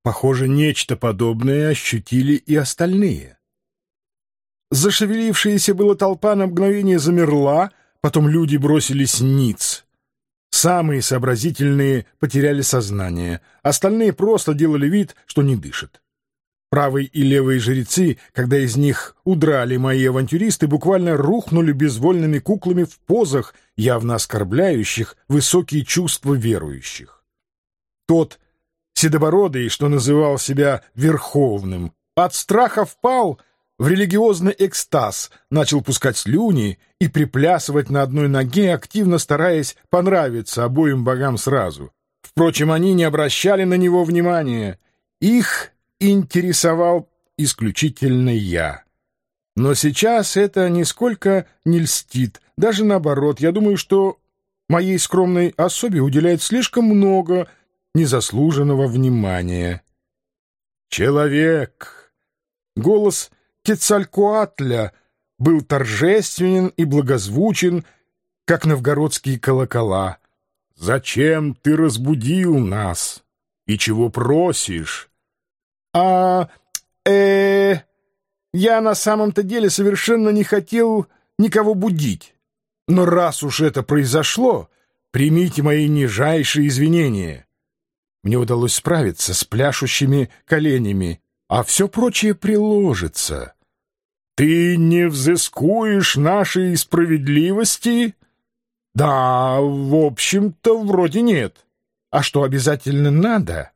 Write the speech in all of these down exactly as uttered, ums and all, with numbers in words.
Похоже, нечто подобное ощутили и остальные. Зашевелившаяся была толпа на мгновение замерла, потом люди бросились ниц. Самые сообразительные потеряли сознание, остальные просто делали вид, что не дышат. Правые и левые жрецы, когда из них удрали мои авантюристы, буквально рухнули безвольными куклами в позах, явно оскорбляющих высокие чувства верующих. Тот седобородый, что называл себя Верховным, от страха впал в религиозный экстаз, начал пускать слюни и приплясывать на одной ноге, активно стараясь понравиться обоим богам сразу. Впрочем, они не обращали на него внимания. Их интересовал исключительно я. Но сейчас это нисколько не льстит. Даже наоборот, я думаю, что моей скромной особе уделяет слишком много незаслуженного внимания. «Человек!» Голос Кецалькоатля был торжественен и благозвучен, как новгородские колокола. «Зачем ты разбудил нас? И чего просишь?» «А... э... я на самом-то деле совершенно не хотел никого будить. Но раз уж это произошло, примите мои нижайшие извинения». Мне удалось справиться с пляшущими коленями, а все прочее приложится. «Ты не взыскуешь нашей справедливости?» «Да, в общем-то, вроде нет. А что, обязательно надо?»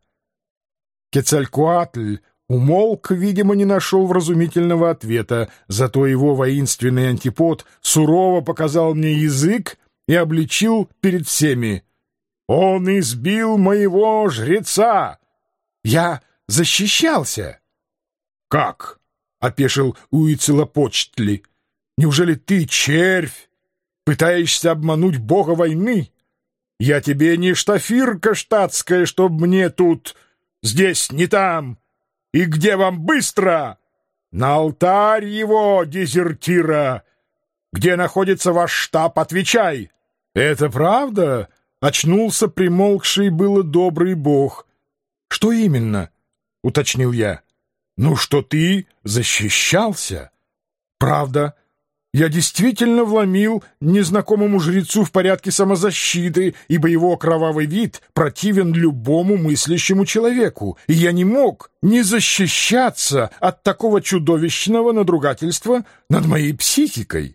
Кецалькоатль умолк, видимо, не нашел вразумительного ответа, зато его воинственный антипод сурово показал мне язык и обличил перед всеми. «Он избил моего жреца!» «Я защищался!» «Как?» — опешил Уицелопочтли. «Неужели ты, червь, пытаешься обмануть бога войны? Я тебе не штафирка штатская, чтоб мне тут, здесь, не там. И где вам быстро? На алтарь его, дезертира! Где находится ваш штаб, отвечай!» «Это правда?» — очнулся примолкший было добрый бог. «Что именно?» — уточнил я. «Ну, что ты защищался?» «Правда. Я действительно вломил незнакомому жрецу в порядке самозащиты, ибо его кровавый вид противен любому мыслящему человеку, и я не мог не защищаться от такого чудовищного надругательства над моей психикой».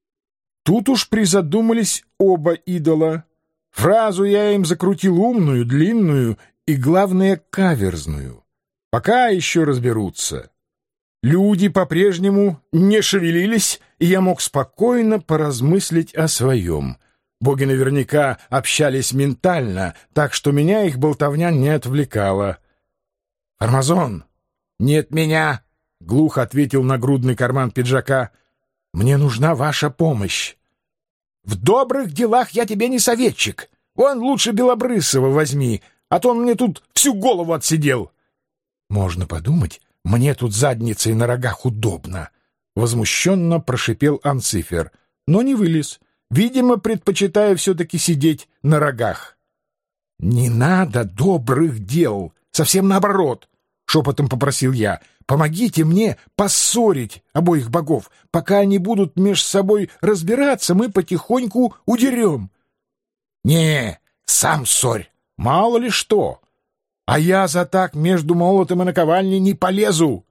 Тут уж призадумались оба идола. Фразу я им закрутил умную, длинную и, главное, каверзную. Пока еще разберутся. Люди по-прежнему не шевелились, и я мог спокойно поразмыслить о своем. Боги наверняка общались ментально, так что меня их болтовня не отвлекала. «Формазон!» «Нет меня!» — глухо ответил нагрудный карман пиджака. «Мне нужна ваша помощь». «В добрых делах я тебе не советчик. Вон лучше Белобрысова возьми, а то он мне тут всю голову отсидел». «Можно подумать, мне тут задницей на рогах удобно», — возмущенно прошипел Анцифер, но не вылез, видимо, предпочитая все-таки сидеть на рогах. «Не надо добрых дел, совсем наоборот», — шепотом попросил я. «Помогите мне поссорить обоих богов. Пока они будут меж собой разбираться, мы потихоньку удерем». «Не, сам ссорь, мало ли что. А я за так между молотом и наковальней не полезу».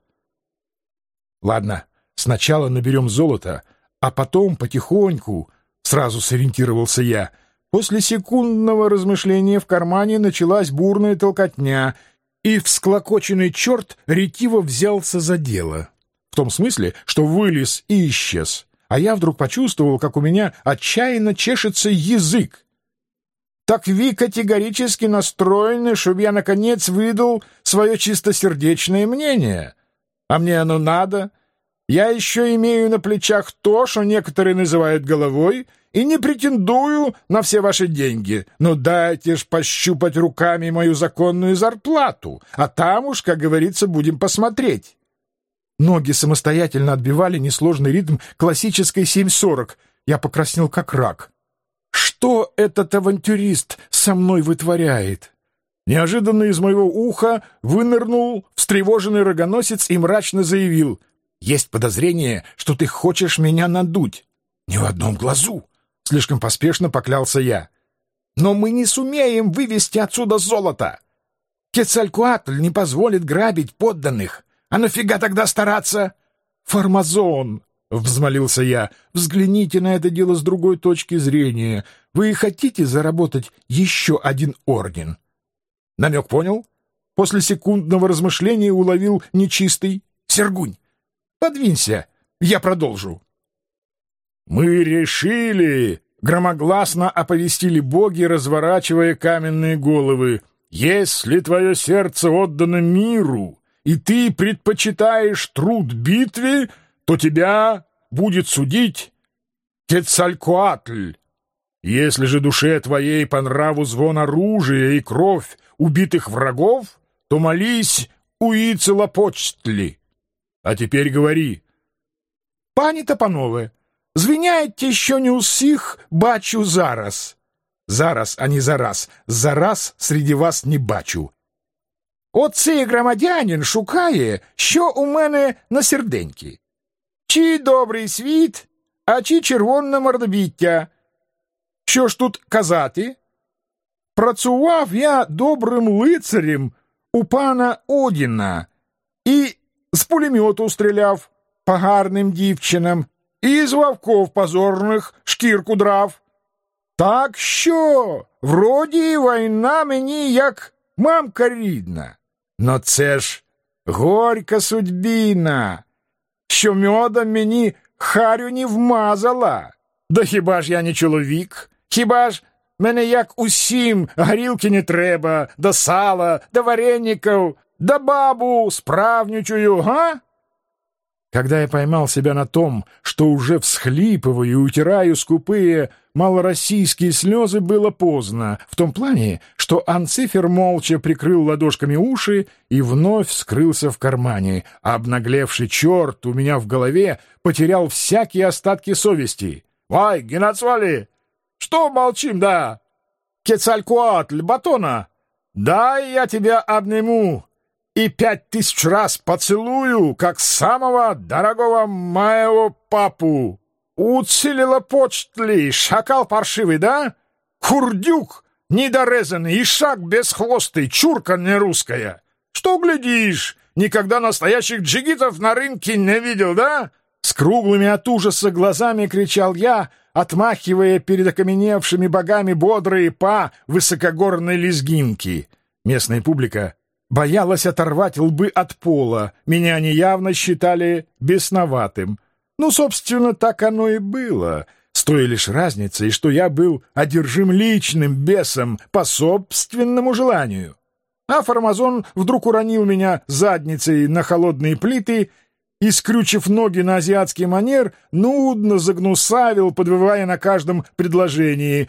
«Ладно, сначала наберем золото, а потом потихоньку», — сразу сориентировался я. После секундного размышления в кармане началась бурная толкотня, и всклокоченный черт ретиво взялся за дело. В том смысле, что вылез и исчез. А я вдруг почувствовал, как у меня отчаянно чешется язык. «Так вы категорически настроены, чтобы я, наконец, выдал свое чистосердечное мнение. А мне оно надо. Я еще имею на плечах то, что некоторые называют головой, и не претендую на все ваши деньги. Но дайте ж пощупать руками мою законную зарплату, а там уж, как говорится, будем посмотреть». Ноги самостоятельно отбивали несложный ритм классической семь сорок. Я покраснел как рак. Что этот авантюрист со мной вытворяет? Неожиданно из моего уха вынырнул встревоженный рогоносец и мрачно заявил: «Есть подозрение, что ты хочешь меня надуть». «Ни в одном глазу», — слишком поспешно поклялся я. «Но мы не сумеем вывести отсюда золото. Кецалькоатль не позволит грабить подданных. А нафига тогда стараться?» «Фармазон», — взмолился я, — «взгляните на это дело с другой точки зрения. Вы хотите заработать еще один орден?» Намек понял? После секундного размышления уловил нечистый. «Сергунь, подвинься, я продолжу». «Мы решили», — громогласно оповестили боги, разворачивая каменные головы, «если твое сердце отдано миру, и ты предпочитаешь труд битве, то тебя будет судить Кецалькоатль. Если же душе твоей по нраву звон оружия и кровь убитых врагов, то молись Уицелопочтли. А теперь говори». «Пані та панове, звиняйте, що не усіх бачу зараз». «Зараз, а не зараз. Зараз среди вас не бачу». «Оцей громадянин шукає, що у мене на серденьки. Чи добрий світ, а чи червоне мордобіття. Що ж тут казати? Працював я добрим лицарем у пана Одіна і з пулемету стріляв по гарним дівчинам, і з вовков позорних шкірку драв. Так що, вроді, війна мені як мамка рідна. Но це ж горька судьбіна, що мьодом мені харю не вмазала. Да хіба ж я не чоловік? Хіба ж мене, як усім, горілки не треба, да сала, да вареников, да бабу справнючую, га?» Когда я поймал себя на том, что уже всхлипываю и утираю скупые малороссийские слезы, было поздно, в том плане, что Анцифер молча прикрыл ладошками уши и вновь скрылся в кармане, а обнаглевший черт у меня в голове потерял всякие остатки совести. «Вай, Генацвали, что молчим, да? Кецалькоатль, батона, дай я тебя обниму и пять тысяч раз поцелую, как самого дорогого моего папу. Уцелопочтли, шакал паршивый, да? Курдюк недорезанный и шаг бесхвостый, чурка нерусская. Что глядишь, никогда настоящих джигитов на рынке не видел, да?» С круглыми от ужаса глазами кричал я, отмахивая перед окаменевшими богами бодрые па высокогорной лезгинки. Местная публика боялась оторвать лбы от пола. Меня они явно считали бесноватым. Ну, собственно, так оно и было, с той лишь разницей, что я был одержим личным бесом по собственному желанию. А Фармазон вдруг уронил меня задницей на холодные плиты и, скрючив ноги на азиатский манер, нудно загнусавил, подвывая на каждом предложении: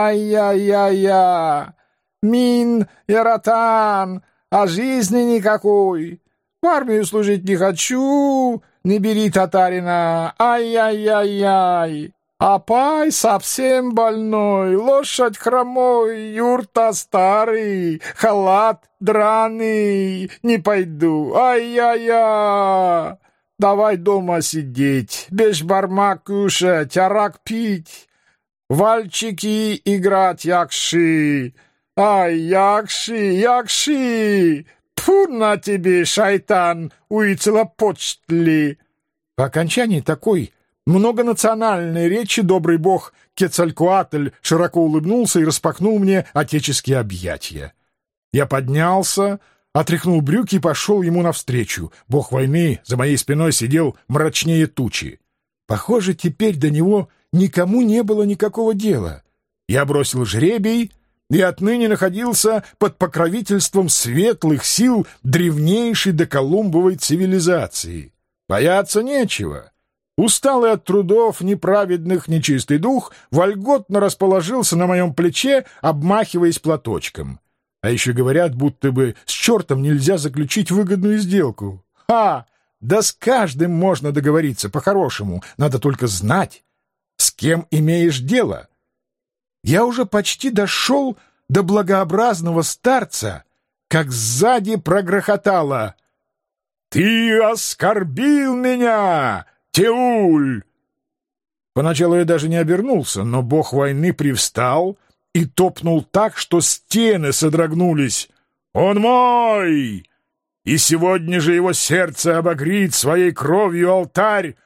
«Ай-я-я-я! Мин яратан! А жизни никакой! В армию служить не хочу! Не бери татарина! Ай-яй-яй-яй! А пай совсем больной, лошадь хромой, юрта старый, халат драный, не пойду! Ай-яй-яй! Давай дома сидеть, бешбармак кушать, арак пить, вальчики играть якши. Ай, якши, якши! Тьфу на тебе, шайтан, Уицелопочтли!» По окончании такой многонациональной речи добрый бог Кецалькоатль широко улыбнулся и распахнул мне отеческие объятия. Я поднялся, отряхнул брюки и пошел ему навстречу. Бог войны за моей спиной сидел мрачнее тучи. Похоже, теперь до него никому не было никакого дела. Я бросил жребий и отныне находился под покровительством светлых сил древнейшей доколумбовой цивилизации. Бояться нечего. Усталый от трудов неправедных нечистый дух вольготно расположился на моем плече, обмахиваясь платочком. А еще говорят, будто бы с чертом нельзя заключить выгодную сделку. Ха! Да с каждым можно договориться по-хорошему, надо только знать, с кем имеешь дело. Я уже почти дошел до благообразного старца, как сзади прогрохотало: «Ты оскорбил меня, Теуль!» Поначалу я даже не обернулся, но бог войны привстал и топнул так, что стены содрогнулись. «Он мой! И сегодня же его сердце обогрит своей кровью алтарь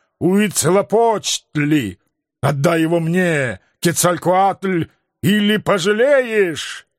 Уицелопочтли! Отдай его мне, Кецалькоатль, или пожалеешь!»